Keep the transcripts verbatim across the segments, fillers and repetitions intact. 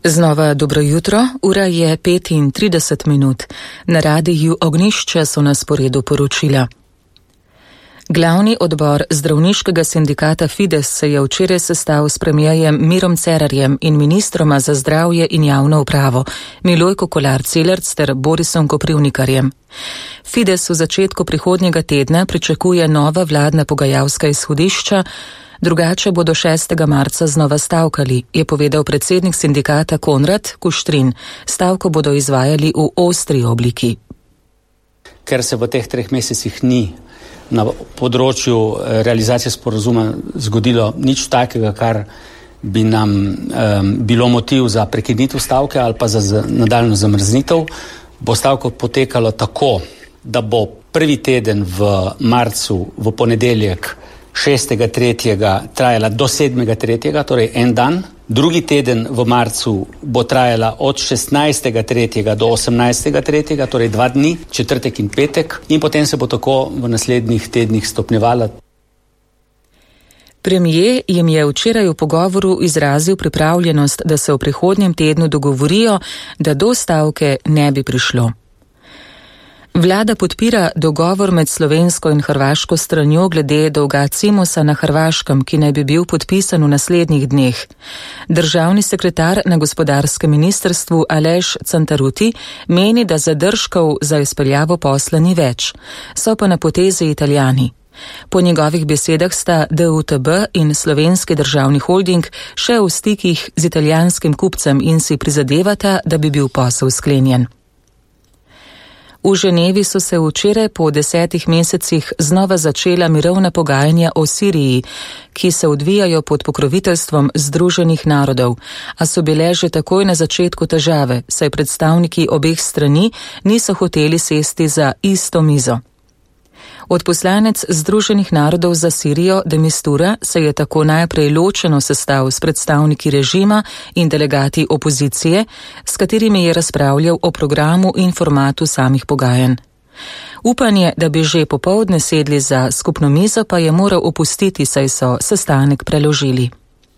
Znova dobro jutro, ura je petintrideset minut. Na radiju Ognjišče so na sporedu poročila. Glavni odbor zdravniškega sindikata Fides se je včeraj sestal s premijerjem Mirom Cerarjem in ministroma za zdravje in javno upravo Milojko Kolar-Celarc ter Borisom Koprivnikarjem. Fides v začetku prihodnjega tedna pričakuje nova vladna pogajalska izhodišča, drugače bodo šestega marca znova stavkali, je povedal predsednik sindikata Konrad Kuštrin. Stavko bodo izvajali v ostri obliki. Ker se v teh treh mesecih ni na področju realizacije sporazuma zgodilo nič takega, kar bi nam um, bilo motiv za prekinitev stavke ali pa za, za nadaljno zamrznitev, bo stavko potekalo tako, da bo prvi teden v marcu v ponedeljek šestega tretjega trajala do sedmega tretjega, torej en dan. Drugi teden v marcu bo trajala od šestnajstega tretjega do osemnajstega tretjega, torej dva dni, četrtek in petek, in potem se bo tako v naslednjih tednih stopnjevala. Premier jim je včeraj v pogovoru izrazil pripravljenost, da se v prihodnjem tednu dogovorijo, da do stavke ne bi prišlo. Vlada podpira dogovor med slovensko in hrvaško stranjo glede dolga Cimosa na Hrvaškem, ki naj bi bil podpisan v naslednjih dneh. Državni sekretar na gospodarskem ministrstvu Aleš Cantarutti meni, da zadržkov za izpeljavo posla ni več. So pa na potezi Italijani. Po njegovih besedah sta D U T B in Slovenski državni holding še v stikih z italijanskim kupcem in si prizadevata, da bi bil posel sklenjen. V Ženevi so se včeraj po desetih mesecih znova začela mirovna pogajanja o Siriji, ki se odvijajo pod pokroviteljstvom Združenih narodov, a so bile že takoj na začetku težave, saj predstavniki obeh strani niso hoteli sesti za isto mizo. Odposlanec Združenih narodov za Sirijo de Mistura se je tako najprej ločeno sestal s predstavniki režima in delegati opozicije, s katerimi je razpravljal o programu in formatu samih pogajanj. Upanje, da bi že popoldne sedli za skupno mizo, pa je moral opustiti, saj so sestanek preložili.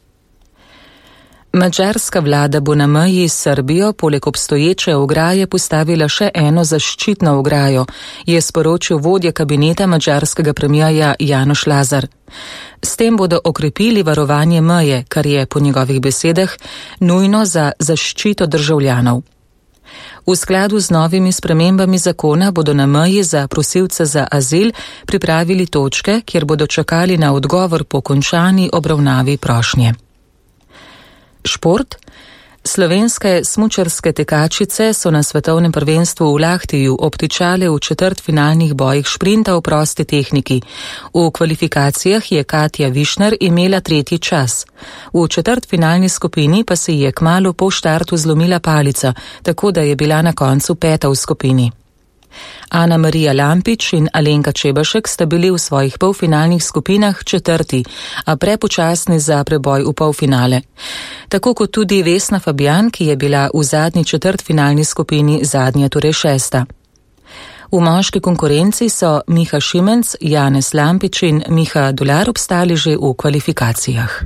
Madžarska vlada bo na meji s Srbijo poleg obstoječe ograje postavila še eno zaščitno ograjo, je sporočil vodja kabineta madžarskega premierja Janoš Lazar. S tem bodo okrepili varovanje meje, kar je po njegovih besedah nujno za zaščito državljanov. V skladu z novimi spremembami zakona bodo na meji za prosilce za azil pripravili točke, kjer bodo čakali na odgovor po končani obravnavi prošnje. Šport. Slovenske smučarske tekačice so na svetovnem prvenstvu v Lahtiju obtičale v četrtfinalnih bojih šprinta v prosti tehniki. V kvalifikacijah je Katja Višner imela tretji čas. V četrtfinalni skupini pa se je kmalu po štartu zlomila palica, tako da je bila na koncu peta v skupini. Ana Marija Lampič in Alenka Čebašek sta bili v svojih polfinalnih skupinah četrti, a prepočasni za preboj v polfinale. Tako kot tudi Vesna Fabjan, ki je bila v zadnji četrtfinalni skupini zadnja, torej šesta. V moški konkurenci so Miha Šimenc, Janez Lampič in Miha Dular obstali že v kvalifikacijah.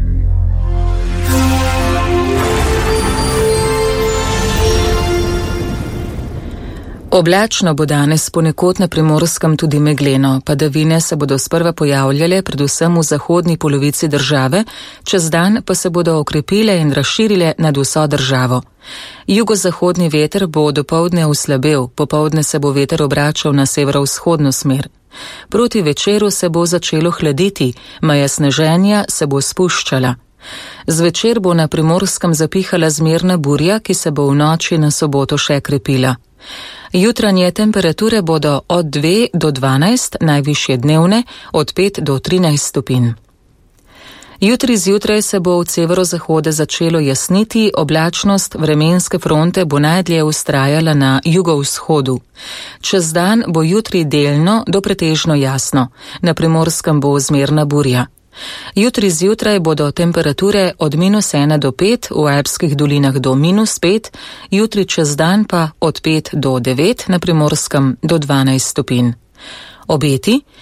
Oblačno bo danes ponekod na Primorskem tudi megleno, padavine se bodo sprva pojavljale predvsem v zahodni polovici države, čez dan pa se bodo okrepile in razširile nad vso državo. Jugozahodni veter bo dopoldne oslabel, popoldne se bo veter obračal na severovzhodno smer. Proti večeru se bo začelo hladiti, meja sneženja se bo spuščala. Zvečer bo na Primorskem zapihala zmerna burja, ki se bo v noči na soboto še krepila. Jutranje temperature bodo od dve do dvanajst, najvišje dnevne od pet do trinajst stopinj. Jutri zjutraj se bo od severozahode začelo jasniti, oblačnost vremenske fronte bo najdlje vztrajala na jugovzhodu. Čez dan bo jutri delno do pretežno jasno, na Primorskem bo zmerna burja. Jutri zjutraj bodo temperature od minus ena do pet, v Alpskih dolinah do minus pet, jutri čez dan pa od pet do devet, na Primorskem do dvanajst stopinj. Obeti.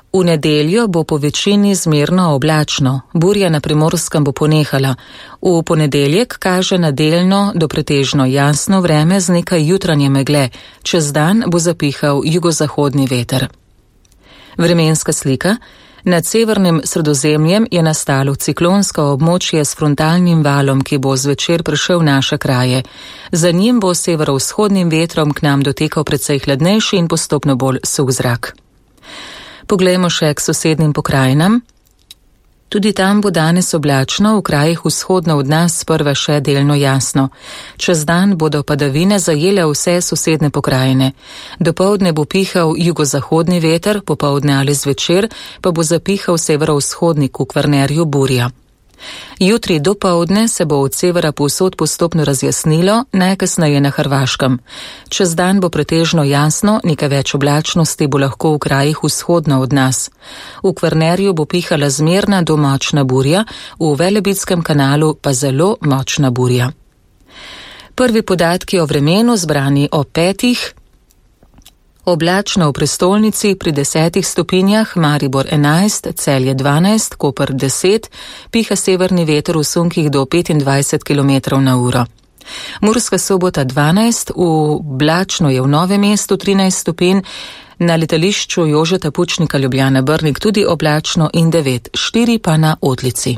V nedeljo bo po večini zmerno oblačno, burja na Primorskem bo ponehala. V ponedeljek kaže na delno do pretežno jasno vreme z nekaj jutranje megle, čez dan bo zapihal jugozahodni veter. Vremenska slika. Nad severnim Sredozemljem je nastalo ciklonsko območje s frontalnim valom, ki bo zvečer prišel v naše kraje. Za njim bo severovzhodnim vetrom k nam dotekal precej hladnejši in postopno bolj suh zrak. Poglejmo še k sosednjim pokrajinam. Tudi tam bo danes oblačno, v krajih vzhodno od nas sprva še delno jasno. Čez dan bodo padavine zajele vse sosedne pokrajine. Dopoldne bo pihal jugozahodni veter, popoldne ali zvečer pa bo zapihal severovzhodni v Kvarnerju burja. Jutri dopoldne se bo od severa povsod postopno razjasnilo, najkasneje na Hrvaškem. Čez dan bo pretežno jasno, nekaj več oblačnosti bo lahko v krajih vzhodno od nas. V Kvarnerju bo pihala zmerna do močna burja, v Velebitskem kanalu pa zelo močna burja. Prvi podatki o vremenu zbrani o petih. Oblačno v prestolnici pri desetih stopinjah, Maribor enajst, Celje dvanajst, Koper deset, piha severni veter v sunkih do petindvajset kilometrov na uro. Murska Sobota dvanajst, oblačno je v Novem mestu trinajst stopinj, na letališču Jožeta Pučnika Ljubljana Brnik tudi oblačno in devet, štiri pa na Otlici.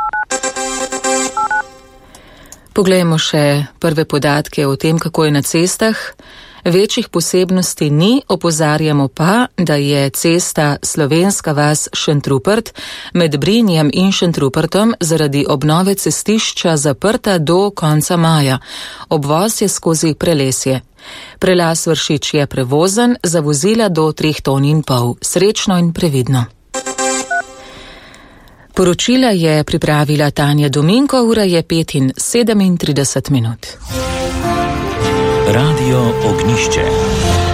Poglejmo še prve podatke o tem, kako je na cestah. Večjih posebnosti ni, opozarjamo pa, da je cesta Slovenska vas Šentrupert med Brinjem in Šentrupertom zaradi obnove cestišča zaprta do konca maja. Obvoz je skozi Prelesje. Prelaz Vršič je prevozen, za vozila do treh ton in pol. Srečno in previdno. Poročila je pripravila Tanja Dominko, ura je pet in sedemintrideset minut. Radio Ognišče.